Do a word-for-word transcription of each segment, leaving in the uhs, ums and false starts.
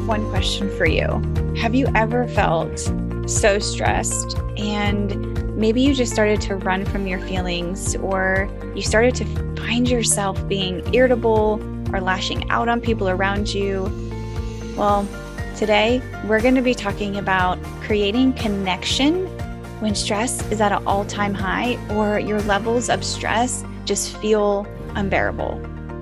have one question for you. Have you ever felt so stressed and maybe you just started to run from your feelings, or you started to find yourself being irritable or lashing out on people around you? Well, today we're going to be talking about creating connection when stress is at an all-time high or your levels of stress just feel unbearable.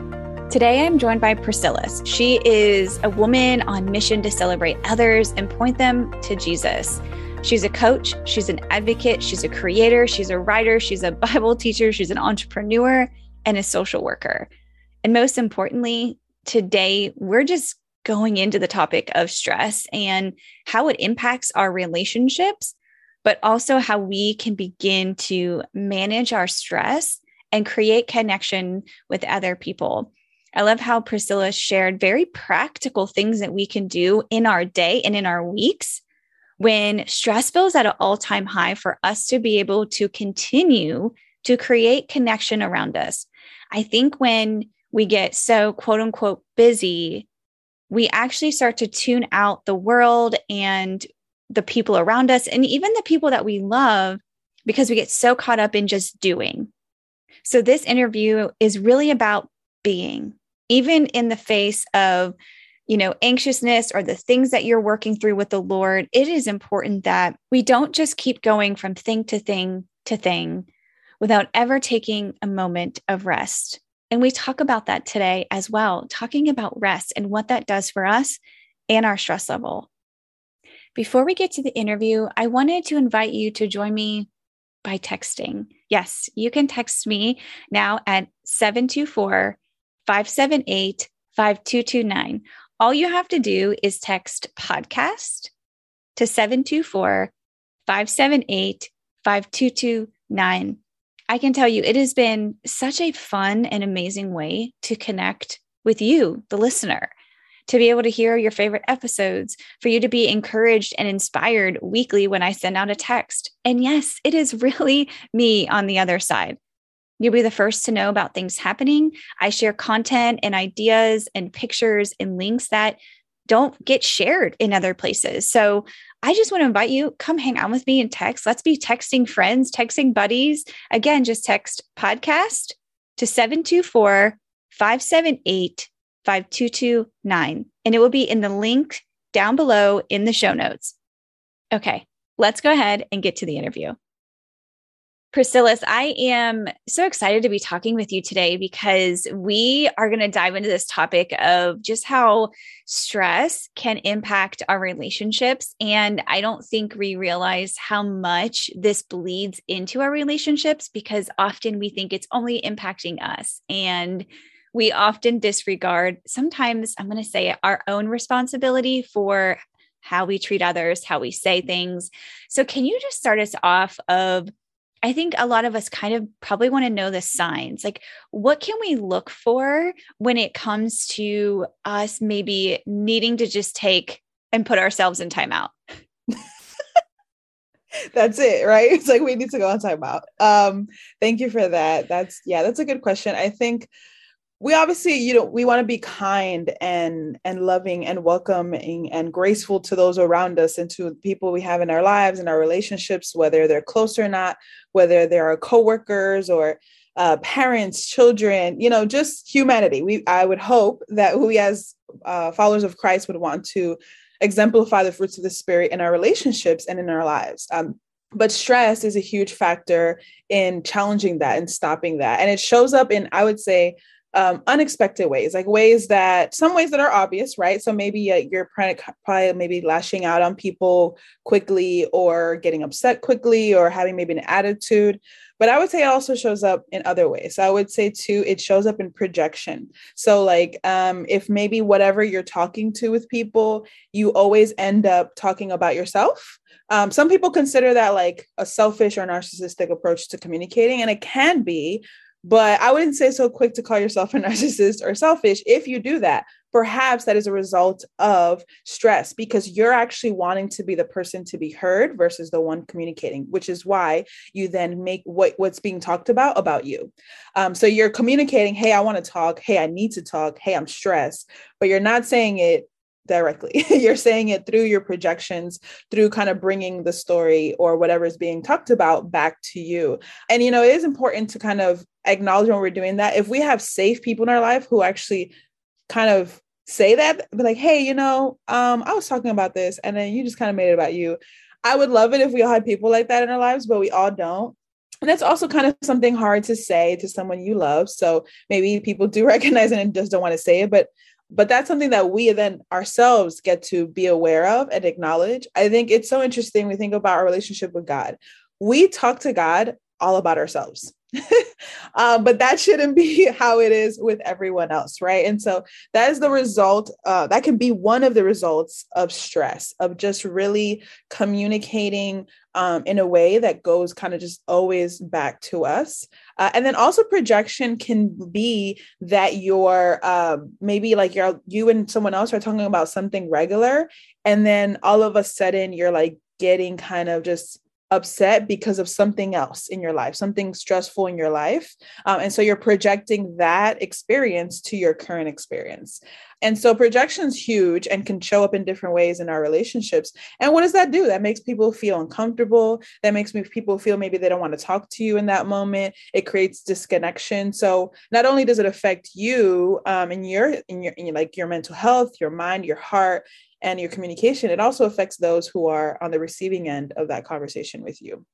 Today, I'm joined by Priscillis. She is a woman on mission to celebrate others and point them to Jesus. She's a coach, she's an advocate, she's a creator, she's a writer, she's a Bible teacher, she's an entrepreneur, and a social worker. And most importantly, today, we're just going into the topic of stress and how it impacts our relationships, but also how we can begin to manage our stress and create connection with other people. I love how Priscilla shared very practical things that we can do in our day and in our weeks when stress feels at an all-time high for us to be able to continue to create connection around us. I think when we get so quote unquote busy, we actually start to tune out the world and the people around us and even the people that we love because we get so caught up in just doing. So this interview is really about being. Even in the face of, you know, anxiousness or the things that you're working through with the Lord, it is important that we don't just keep going from thing to thing to thing without ever taking a moment of rest. And we talk about that today as well, talking about rest and what that does for us and our stress level. Before we get to the interview, I wanted to invite you to join me by texting. Yes, you can text me now at seven two four, five seven eight, five two two nine. All you have to do is text podcast to seven two four, five seven eight, five two two nine. I can tell you it has been such a fun and amazing way to connect with you, the listener, to be able to hear your favorite episodes, for you to be encouraged and inspired weekly when I send out a text. And yes, it is really me on the other side. You'll be the first to know about things happening. I share content and ideas and pictures and links that don't get shared in other places. So I just want to invite you, come hang out with me and text. Let's be texting friends, texting buddies. Again, just text podcast to seven two four, five seven eight, five two two nine. And it will be in the link down below in the show notes. Okay, let's go ahead and get to the interview. Priscillis, I am so excited to be talking with you today because we are going to dive into this topic of just how stress can impact our relationships. And I don't think we realize how much this bleeds into our relationships because often we think it's only impacting us. And we often disregard, sometimes I'm going to say, our own responsibility for how we treat others, how we say things. So can you just start us off of, I think a lot of us kind of probably want to know the signs. Like, what can we look for when it comes to us maybe needing to just take and put ourselves in timeout? That's it, right? It's like, we need to go on timeout. Um, thank you for that. That's, yeah, that's a good question. I think we obviously, you know, we want to be kind and and loving and welcoming and graceful to those around us and to the people we have in our lives and our relationships, whether they're close or not, whether they're our coworkers or uh, parents, children, you know, just humanity. We, I would hope that we as uh, followers of Christ would want to exemplify the fruits of the Spirit in our relationships and in our lives. Um, But stress is a huge factor in challenging that and stopping that. And it shows up in, I would say, Um, unexpected ways, like ways that some ways that are obvious, right? So maybe uh, you're probably maybe lashing out on people quickly or getting upset quickly or having maybe an attitude. But I would say it also shows up in other ways. So I would say too, it shows up in projection. So like um, if maybe whatever you're talking to with people, you always end up talking about yourself. Um, some people consider that like a selfish or narcissistic approach to communicating, and it can be. But I wouldn't say so quick to call yourself a narcissist or selfish. If you do that, perhaps that is a result of stress because you're actually wanting to be the person to be heard versus the one communicating, which is why you then make what, what's being talked about about you. Um, so you're communicating, hey, I want to talk. Hey, I need to talk. Hey, I'm stressed. But you're not saying it directly. You're saying it through your projections, through kind of bringing the story or whatever is being talked about back to you. And, you know, it is important to kind of acknowledge when we're doing that. If we have safe people in our life who actually kind of say that, be like, hey, you know, um, I was talking about this and then you just kind of made it about you. I would love it if we all had people like that in our lives, but we all don't. And that's also kind of something hard to say to someone you love. So maybe people do recognize it and just don't want to say it, but But that's something that we then ourselves get to be aware of and acknowledge. I think it's so interesting. We think about our relationship with God. We talk to God all about ourselves. um, but that shouldn't be how it is with everyone else, right? And so that is the result. Uh, that can be one of the results of stress, of just really communicating um, in a way that goes kind of just always back to us. Uh, and then also projection can be that you're um, maybe like you're you and someone else are talking about something regular, and then all of a sudden you're like getting kind of just upset because of something else in your life, something stressful in your life. Um, and so you're projecting that experience to your current experience. And so projection's huge and can show up in different ways in our relationships. And what does that do? That makes people feel uncomfortable. That makes people feel maybe they don't want to talk to you in that moment. It creates disconnection. So not only does it affect you um, in your, in your, in your, like your mental health, your mind, your heart, and your communication, it also affects those who are on the receiving end of that conversation with you.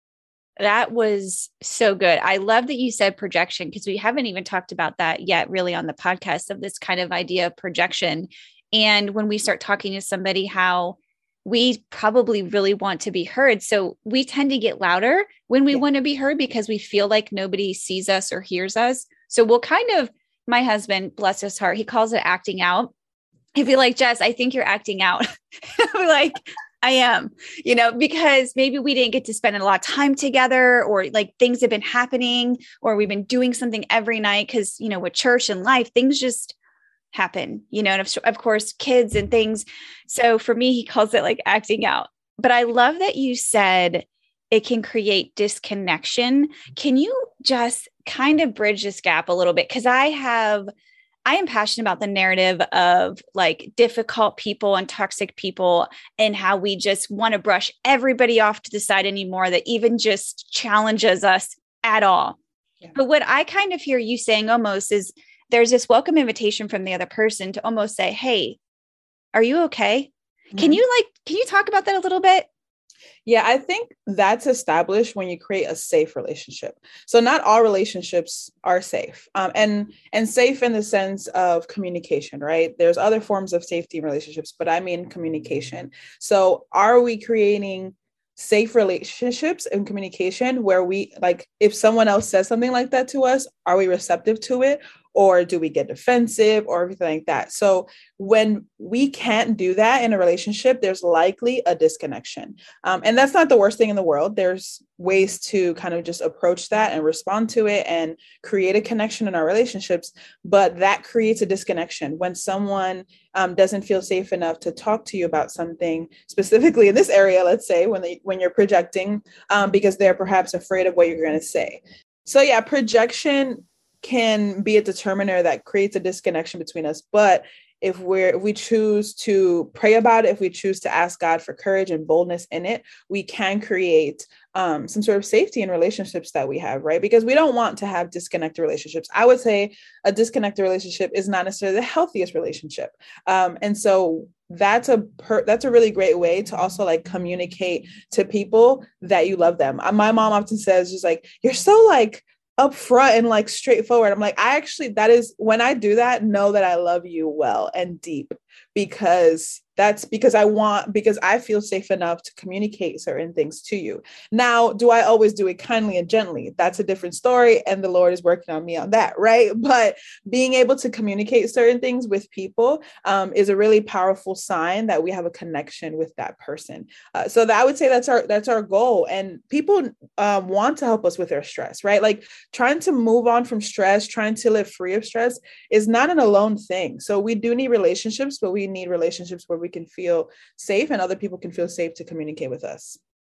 That was so good. I love that you said projection, because we haven't even talked about that yet really on the podcast, of this kind of idea of projection. And when we start talking to somebody, how we probably really want to be heard. So we tend to get louder when we yeah. want to be heard because we feel like nobody sees us or hears us. So we'll kind of, my husband, bless his heart, he calls it acting out. He'd be like, Jess, I think you're acting out. I'm like, I am, you know, because maybe we didn't get to spend a lot of time together, or like things have been happening, or we've been doing something every night. Cause, you know, with church and life, things just happen, you know, and of, of course, kids and things. So for me, he calls it like acting out. But I love that you said it can create disconnection. Can you just kind of bridge this gap a little bit? Cause I have I am passionate about the narrative of like difficult people and toxic people, and how we just want to brush everybody off to the side anymore that even just challenges us at all. Yeah. But what I kind of hear you saying almost is there's this welcome invitation from the other person to almost say, hey, are you okay? Mm-hmm. Can you like, can you talk about that a little bit? Yeah, I think that's established when you create a safe relationship. So not all relationships are safe, um, and and safe in the sense of communication, right? There's other forms of safety in relationships, but I mean communication. So are we creating safe relationships and communication where we, like, if someone else says something like that to us, are we receptive to it? Or do we get defensive or everything like that? So when we can't do that in a relationship, there's likely a disconnection. Um, and that's not the worst thing in the world. There's ways to kind of just approach that and respond to it and create a connection in our relationships. But that creates a disconnection when someone um, doesn't feel safe enough to talk to you about something specifically in this area, let's say, when they, when you're projecting, um, because they're perhaps afraid of what you're going to say. So yeah, projection can be a determiner that creates a disconnection between us. But if we're, if we choose to pray about it, if we choose to ask God for courage and boldness in it, we can create um, some sort of safety in relationships that we have, right? Because we don't want to have disconnected relationships. I would say a disconnected relationship is not necessarily the healthiest relationship. Um, and so that's a per- that's a really great way to also like communicate to people that you love them. My mom often says, just like, you're so like upfront and like straightforward. I'm like, I actually, that is when I do that, know that I love you well and deep, because that's because I want, because I feel safe enough to communicate certain things to you. Now, do I always do it kindly and gently? That's a different story. And the Lord is working on me on that. Right. But being able to communicate certain things with people um, is a really powerful sign that we have a connection with that person. Uh, so that I would say that's our, that's our goal. And people um, want to help us with their stress, right? Like trying to move on from stress, trying to live free of stress is not an alone thing. So we do need relationships, but we need relationships where we can feel safe and other people can feel safe to communicate with us.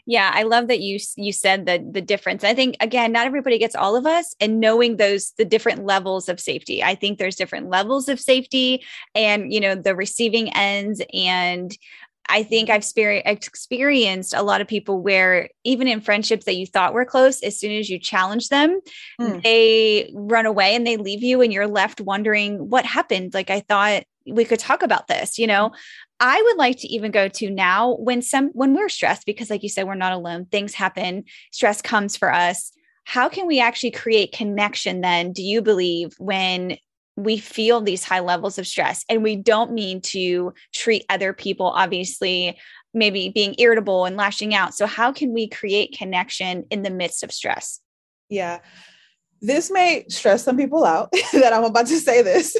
Yeah, I love that you you said the the difference. I think again, not everybody gets all of us, and knowing those the different levels of safety. I think there's different levels of safety, and you know the receiving ends. And I think I've speri- experienced a lot of people where even in friendships that you thought were close, as soon as you challenge them, mm. they run away and they leave you, and you're left wondering what happened. Like, I thought we could talk about this, you know. I would like to even go to now when some, when we're stressed, because like you said, we're not alone. Things happen. Stress comes for us. How can we actually create connection then, do you believe, when we feel these high levels of stress? And we don't mean to treat other people, obviously, maybe being irritable and lashing out. So how can we create connection in the midst of stress? Yeah. This may stress some people out that I'm about to say this,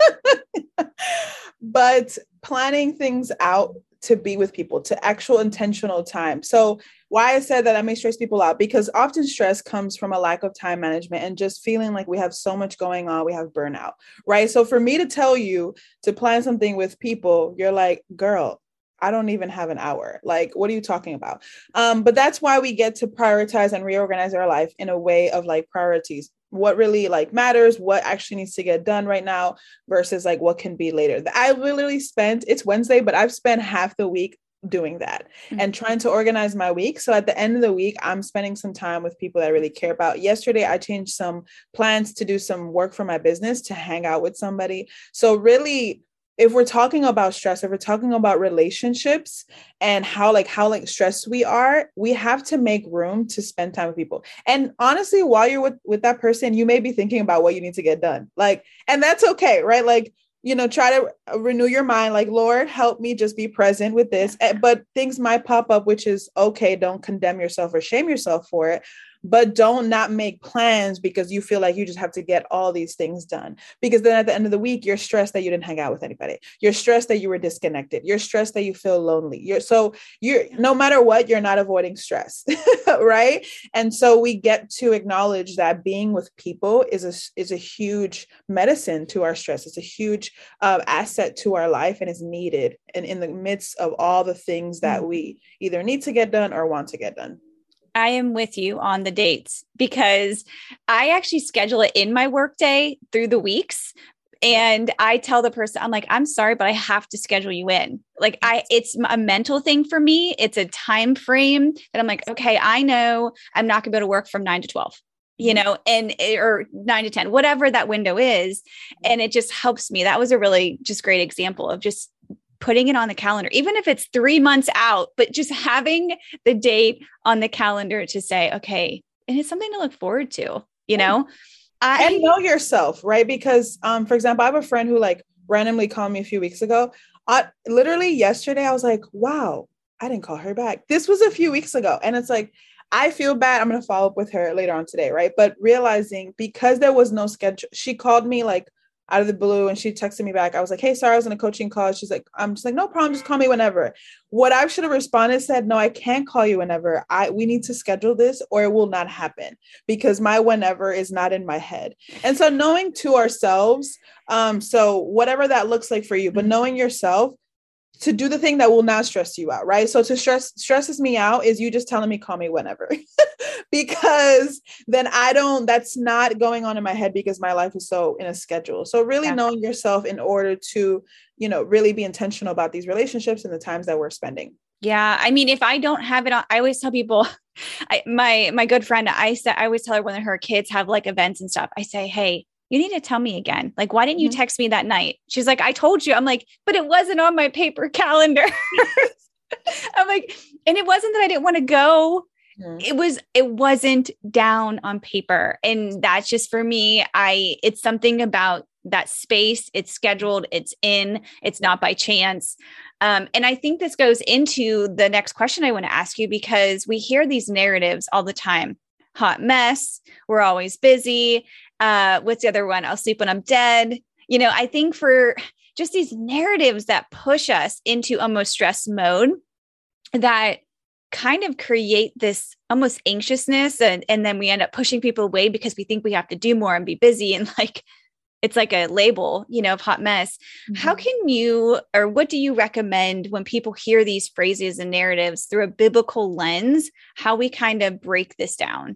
but planning things out to be with people, to actual intentional time. So why I said that I may stress people out, because often stress comes from a lack of time management and just feeling like we have so much going on. We have burnout, right? So for me to tell you to plan something with people, you're like, girl, I don't even have an hour. Like, what are you talking about? Um, but that's why we get to prioritize and reorganize our life in a way of like priorities. What really like matters, what actually needs to get done right now versus like what can be later. I literally spent, it's Wednesday, but I've spent half the week doing that mm-hmm. and trying to organize my week. So at the end of the week, I'm spending some time with people that I really care about. Yesterday, I changed some plans to do some work for my business, to hang out with somebody. So really, if we're talking about stress, if we're talking about relationships and how like how like stressed we are, we have to make room to spend time with people. And honestly, while you're with, with that person, you may be thinking about what you need to get done. Like, and that's okay, right? Like, you know, try to renew your mind, like, Lord, help me just be present with this. But things might pop up, which is okay. Don't condemn yourself or shame yourself for it. But don't not make plans because you feel like you just have to get all these things done. Because then at the end of the week, you're stressed that you didn't hang out with anybody. You're stressed that you were disconnected. You're stressed that you feel lonely. You're so you're no matter what, you're not avoiding stress, right? And so we get to acknowledge that being with people is a is a huge medicine to our stress. It's a huge uh, asset to our life and is needed. And in the midst of all the things that we either need to get done or want to get done. I am with you on the dates, because I actually schedule it in my workday through the weeks. And I tell the person, I'm like, I'm sorry, but I have to schedule you in. Like I, it's a mental thing for me. It's a time frame that I'm like, okay, I know I'm not gonna be able to work from nine to twelve, you know, and, or nine to ten, whatever that window is. And it just helps me. That was a really just great example of just putting it on the calendar, even if it's three months out, but just having the date on the calendar to say, okay, and it's something to look forward to, you know, I and know yourself, right? Because, um, for example, I have a friend who like randomly called me a few weeks ago. I literally yesterday, I was like, wow, I didn't call her back. This was a few weeks ago. And it's like, I feel bad. I'm going to follow up with her later on today. Right. But realizing because there was no schedule, she called me like out of the blue and she texted me back. I was like, hey, sorry, I was in a coaching call. She's like, I'm just like, no problem. Just call me whenever. What I should have responded said, no, I can't call you whenever. I, we need to schedule this or it will not happen because my whenever is not in my head. And so knowing to ourselves, um, so whatever that looks like for you, but knowing yourself to do the thing that will not stress you out, right? So to stress stresses me out is you just telling me, call me whenever, because then I don't, that's not going on in my head because my life is so in a schedule. So really yeah. knowing yourself in order to, you know, really be intentional about these relationships and the times that we're spending. Yeah. I mean, if I don't have it on, I always tell people, I, my, my good friend, I said, I always tell her when her kids have like events and stuff, I say, hey, you need to tell me again. Like, why didn't you text me that night? She's like, I told you. I'm like, but it wasn't on my paper calendar. I'm like, and it wasn't that I didn't want to go. Mm-hmm. It was, it wasn't down on paper. And that's just for me. I, it's something about that space. It's scheduled. It's in, it's not by chance. Um, and I think this goes into the next question I want to ask you, because we hear these narratives all the time. Hot mess. We're always busy. Uh, what's the other one? I'll sleep when I'm dead. You know, I think for just these narratives that push us into almost stress mode that kind of create this almost anxiousness. And, and then we end up pushing people away because we think we have to do more and be busy. And like, it's like a label, you know, of hot mess. Mm-hmm. How can you, or what do you recommend when people hear these phrases and narratives through a biblical lens, how we kind of break this down?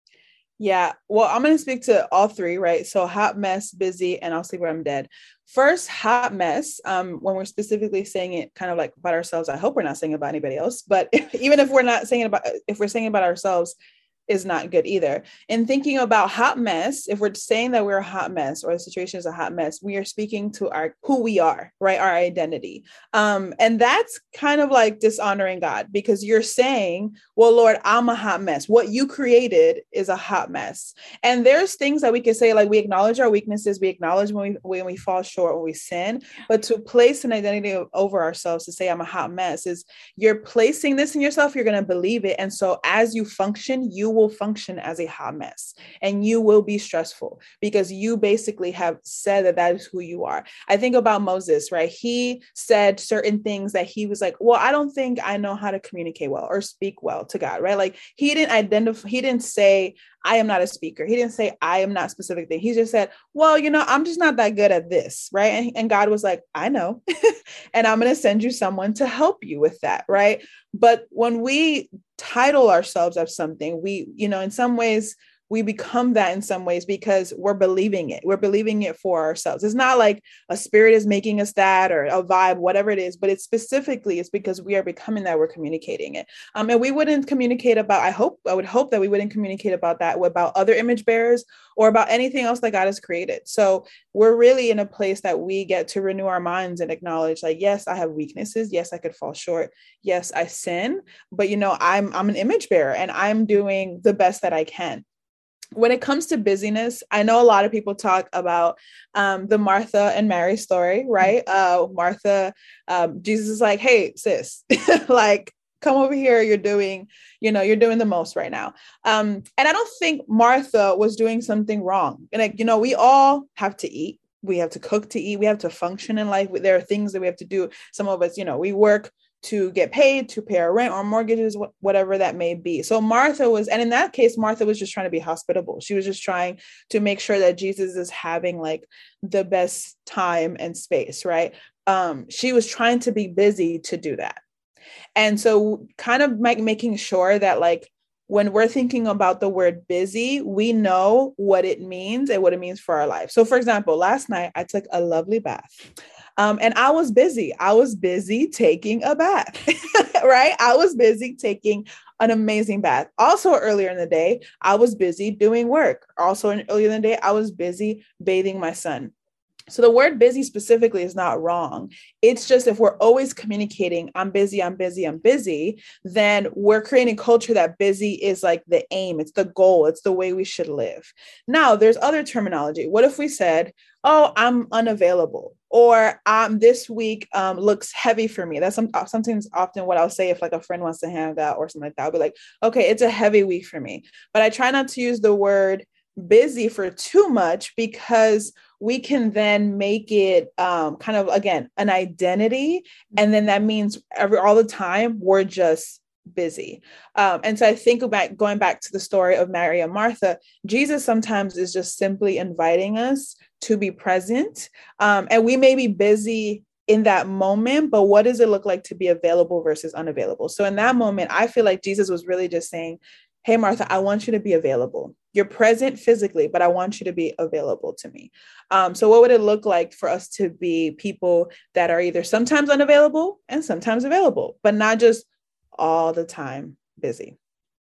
Yeah. Well, I'm going to speak to all three, right? So hot mess, busy, and I'll sleep where I'm dead. First, hot mess. Um, when we're specifically saying it kind of like about ourselves, I hope we're not saying about anybody else, but if, even if we're not saying about, if we're saying about ourselves, is not good either. And thinking about hot mess, if we're saying that we're a hot mess or the situation is a hot mess, we are speaking to our who we are, right? Our identity. Um, and that's kind of like dishonoring God, because you're saying, well, Lord, I'm a hot mess. What you created is a hot mess. And there's things that we can say, like we acknowledge our weaknesses, we acknowledge when we when we fall short, when we sin, but to place an identity over ourselves, to say I'm a hot mess, is you're placing this in yourself, you're going to believe it. And so as you function, you will function as a hot mess, and you will be stressful because you basically have said that that is who you are. I think about Moses, right? He said certain things that he was like, well, I don't think I know how to communicate well or speak well to God, right? Like he didn't identify, he didn't say, I am not a speaker. He didn't say, I am not specific thing. He just said, well, you know, I'm just not that good at this, right? And, and God was like, I know, and I'm going to send you someone to help you with that, right? But when we title ourselves as something, we, you know, in some ways, we become that in some ways because we're believing it. We're believing it for ourselves. It's not like a spirit is making us that or a vibe, whatever it is, but it's specifically, it's because we are becoming that, we're communicating it. Um, and we wouldn't communicate about, I hope, I would hope that we wouldn't communicate about that, about other image bearers or about anything else that God has created. So we're really in a place that we get to renew our minds and acknowledge, like, yes, I have weaknesses. Yes, I could fall short. Yes, I sin, but you know, I'm, I'm an image bearer and I'm doing the best that I can. When it comes to busyness, I know a lot of people talk about um, the Martha and Mary story, right? Uh, Martha, um, Jesus is like, hey, sis, like, come over here. You're doing, you know, you're doing the most right now. Um, and I don't think Martha was doing something wrong. And, like, you know, we all have to eat. We have to cook to eat. We have to function in life. There are things that we have to do. Some of us, you know, we work to get paid, to pay our rent or mortgages, whatever that may be. So Martha was, and in that case, Martha was just trying to be hospitable. She was just trying to make sure that Jesus is having like the best time and space, right? Um, she was trying to be busy to do that. And so kind of like making sure that like, when we're thinking about the word busy, we know what it means and what it means for our life. So for example, last night I took a lovely bath. Um, and I was busy. I was busy taking a bath, right? I was busy taking an amazing bath. Also earlier in the day, I was busy doing work. Also earlier in the day, I was busy bathing my son. So the word busy specifically is not wrong. It's just if we're always communicating, I'm busy, I'm busy, I'm busy, then we're creating culture that busy is like the aim, it's the goal, it's the way we should live. Now, there's other terminology. What if we said, oh, I'm unavailable, or um, this week um, looks heavy for me? That's some, sometimes often what I'll say if like a friend wants to hang out or something like that. I'll be like, okay, it's a heavy week for me. But I try not to use the word busy for too much because we can then make it um, kind of, again, an identity. And then that means every, all the time, we're just busy. Um, and so I think about going back to the story of Mary and Martha, Jesus sometimes is just simply inviting us to be present. Um, and we may be busy in that moment, but what does it look like to be available versus unavailable? So in that moment, I feel like Jesus was really just saying, hey, Martha, I want you to be available. You're present physically, but I want you to be available to me. Um, so what would it look like for us to be people that are either sometimes unavailable and sometimes available, but not just all the time busy?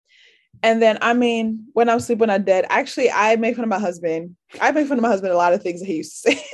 And then, I mean, when I'm sleeping, I'm dead. Actually, I make fun of my husband. I make fun of my husband a lot of things that he used to say.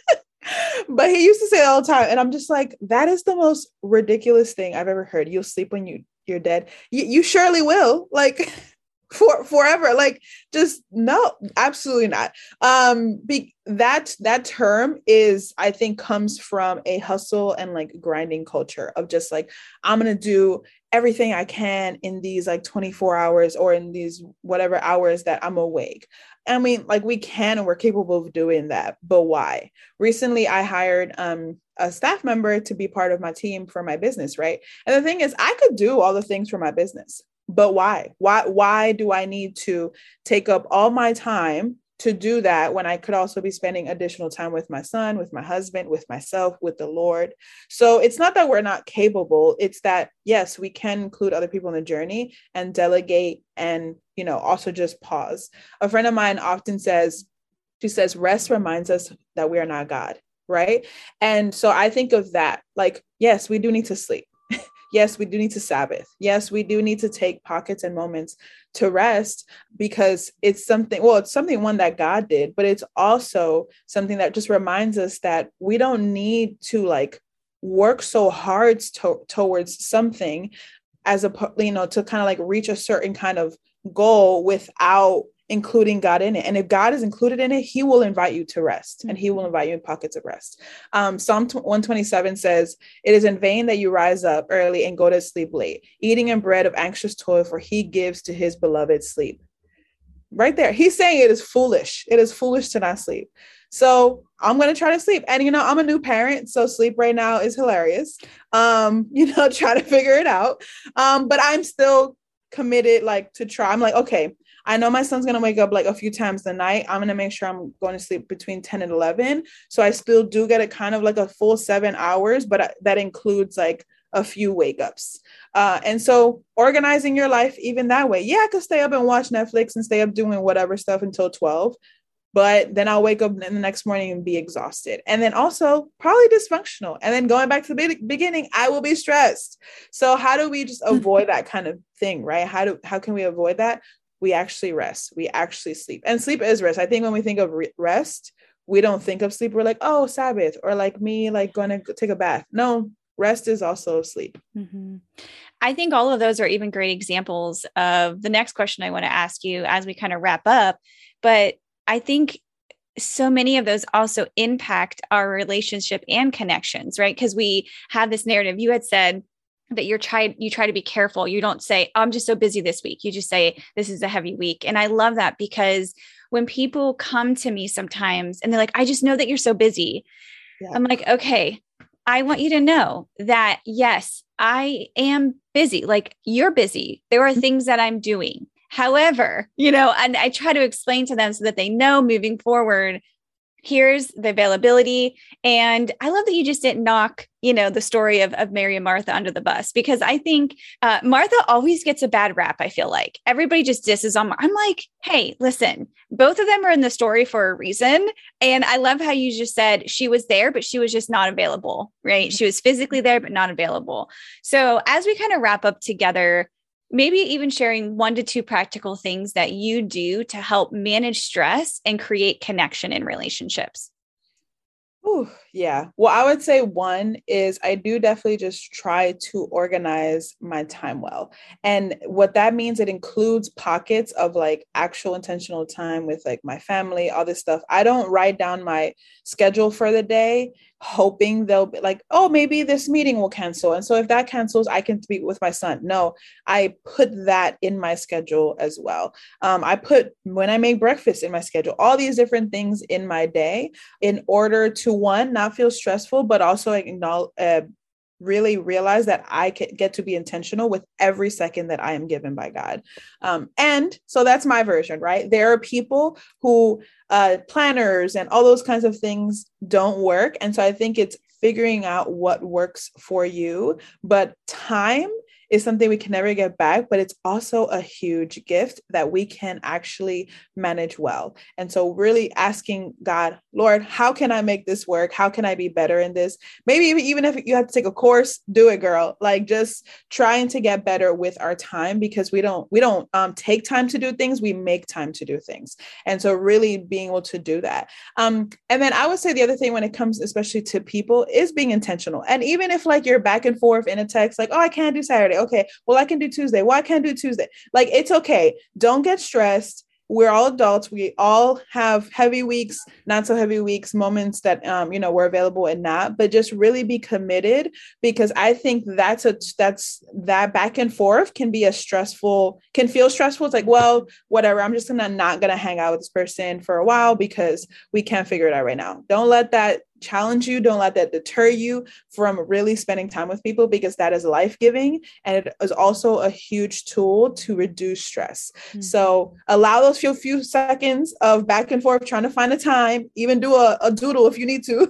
But he used to say it all the time. And I'm just like, that is the most ridiculous thing I've ever heard. You'll sleep when you, you're dead. You, you surely will. Like, for forever. Like, just no, absolutely not. Um, be, that, that term is, I think, comes from a hustle and like grinding culture of just like, I'm going to do everything I can in these like twenty-four hours or in these whatever hours that I'm awake. I mean, like we can, and we're capable of doing that, but why? Recently, I hired um, a staff member to be part of my team for my business, right? And the thing is, I could do all the things for my business, but why? Why, why do I need to take up all my time to do that when I could also be spending additional time with my son, with my husband, with myself, with the Lord. So it's not that we're not capable. It's that, yes, we can include other people in the journey and delegate and, you know, also just pause. A friend of mine often says, she says, rest reminds us that we are not God. Right. And so I think of that, like, yes, we do need to sleep. Yes, we do need to Sabbath. Yes, we do need to take pockets and moments to rest, because it's something, well, it's something one that God did, but it's also something that just reminds us that we don't need to like work so hard to, towards something as a, you know, to kind of like reach a certain kind of goal without including God in it. And if God is included in it, he will invite you to rest, and he will invite you in pockets of rest. Um, Psalm one twenty-seven says, it is in vain that you rise up early and go to sleep late, eating in bread of anxious toil, for he gives to his beloved sleep. Right there. He's saying it is foolish. It is foolish to not sleep. So I'm going to try to sleep. And, you know, I'm a new parent, so sleep right now is hilarious. Um, you know, try to figure it out. Um, but I'm still committed, like, to try. I'm like, okay, I know my son's going to wake up like a few times a night. I'm going to make sure I'm going to sleep between ten and eleven. So I still do get it kind of like a full seven hours, but that includes like a few wake ups. Uh, and so organizing your life even that way. Yeah, I could stay up and watch Netflix and stay up doing whatever stuff until twelve. But then I'll wake up in the next morning and be exhausted. And then also probably dysfunctional. And then going back to the beginning, I will be stressed. So how do we just avoid that kind of thing, right? How do how can we avoid that? We actually rest. We actually sleep. And sleep is rest. I think when we think of re- rest, we don't think of sleep. We're like, oh, Sabbath, or like me, like going to take a bath. No, rest is also sleep. Mm-hmm. I think all of those are even great examples of the next question I want to ask you as we kind of wrap up. But I think so many of those also impact our relationship and connections, right? Because we have this narrative. You had said that you're try, you try to be careful. You don't say, I'm just so busy this week. You just say, this is a heavy week. And I love that, because when people come to me sometimes and they're like, I just know that you're so busy. Yeah. I'm like, okay, I want you to know that, yes, I am busy. Like, you're busy. There are things that I'm doing. However, you know, and I try to explain to them so that they know moving forward, here's the availability. And I love that you just didn't knock, you know, the story of, of Mary and Martha under the bus, because I think uh, Martha always gets a bad rap. I feel like everybody just disses on. Mar- I'm like, hey, listen, both of them are in the story for a reason. And I love how you just said she was there, but she was just not available, right? She was physically there, but not available. So as we kind of wrap up together, maybe even sharing one to two practical things that you do to help manage stress and create connection in relationships. Ooh, yeah. Well, I would say one is I do definitely just try to organize my time well. And what that means, it includes pockets of like actual intentional time with like my family, all this stuff. I don't write down my schedule for the day, hoping they'll be like, oh, maybe this meeting will cancel. And so if that cancels, I can speak with my son. No, I put that in my schedule as well. Um, I put when I make breakfast in my schedule, all these different things in my day in order to one, not feel stressful, but also acknowledge, uh, really realize that I can get to be intentional with every second that I am given by God. Um, and so that's my version, right? There are people who uh, planners and all those kinds of things don't work. And so I think it's figuring out what works for you, but time is something we can never get back, but it's also a huge gift that we can actually manage well. And so really asking God, Lord, how can I make this work? How can I be better in this? Maybe even if you have to take a course, do it, girl. Like just trying to get better with our time, because we don't, we don't um, take time to do things. We make time to do things. And so really being able to do that. Um, and then I would say the other thing when it comes, especially to people, is being intentional. And even if like you're back and forth in a text, like, oh, I can't do Saturday. Okay, well, I can do Tuesday. Well, I can't do Tuesday. Like, it's okay. Don't get stressed. We're all adults. We all have heavy weeks, not so heavy weeks, moments that, um, you know, we're available and not, but just really be committed, because I think that's a, that's that back and forth can be a stressful, can feel stressful. It's like, well, whatever, I'm just gonna not going to hang out with this person for a while because we can't figure it out right now. Don't let that challenge you. Don't let that deter you from really spending time with people, because that is life-giving. And it is also a huge tool to reduce stress. Mm-hmm. So allow those few, few seconds of back and forth, trying to find a time, even do a, a doodle if you need to,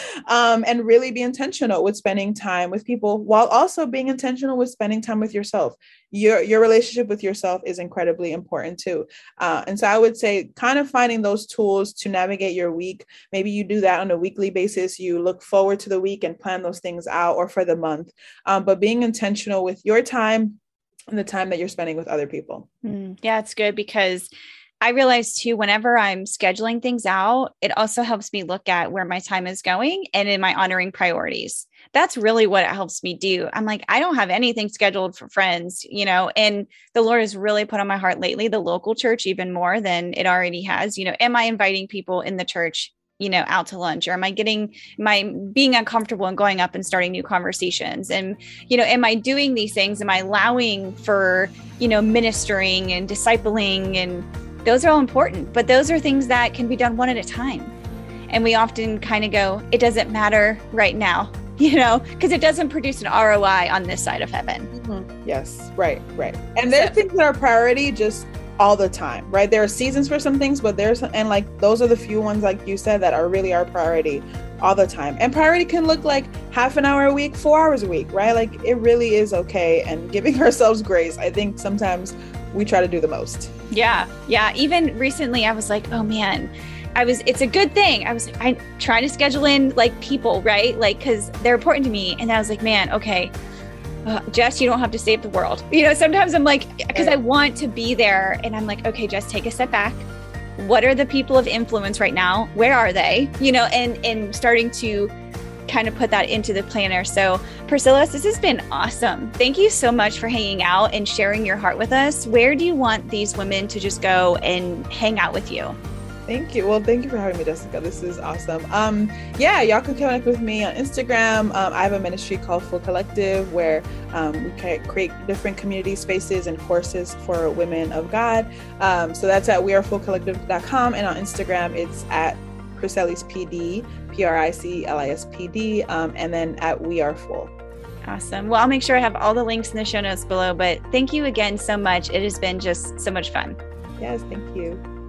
um, and really be intentional with spending time with people, while also being intentional with spending time with yourself. Your, your relationship with yourself is incredibly important too. Uh, and so I would say kind of finding those tools to navigate your week. Maybe you do that on a weekly basis. You look forward to the week and plan those things out, or for the month, um, but being intentional with your time and the time that you're spending with other people. Mm, yeah, it's good, because I realize too, whenever I'm scheduling things out, it also helps me look at where my time is going and in my honoring priorities. That's really what it helps me do. I'm like, I don't have anything scheduled for friends, you know, and the Lord has really put on my heart lately, the local church, even more than it already has. You know, am I inviting people in the church, you know, out to lunch? Or am I getting, am I being uncomfortable and going up and starting new conversations? And, you know, am I doing these things? Am I allowing for, you know, ministering and discipling? And those are all important, but those are things that can be done one at a time. And we often kind of go, it doesn't matter right now, you know, because it doesn't produce an R O I on this side of heaven. Mm-hmm. Yes, right, right. And there are things that are priority just all the time, right? There are seasons for some things, but there's, and like, those are the few ones, like you said, that are really our priority all the time. And priority can look like half an hour a week, four hours a week, right? Like, it really is okay. And giving ourselves grace, I think sometimes we try to do the most. Yeah. Yeah. Even recently I was like, oh man, I was, it's a good thing. I was I trying to schedule in like people, right? Like, cause they're important to me. And I was like, man, okay, uh, Jess, you don't have to save the world. You know, sometimes I'm like, cause I want to be there, and I'm like, okay, Jess, take a step back. What are the people of influence right now? Where are they? You know, and, and starting to kind of put that into the planner. So Priscilla, this has been awesome. Thank you so much for hanging out and sharing your heart with us. Where do you want these women to just go and hang out with you? Thank you. Well, thank you for having me, Jessica. This is awesome. Um, yeah, y'all can connect with me on Instagram. Um, I have a ministry called Full Collective, where um, we can create different community spaces and courses for women of God. Um, so that's at we are full collective dot com. And on Instagram, it's at Priscellis P D, P R I C L I S P D, um, and then at We Are Full. Awesome. Well, I'll make sure I have all the links in the show notes below, but thank you again so much. It has been just so much fun. Yes, thank you.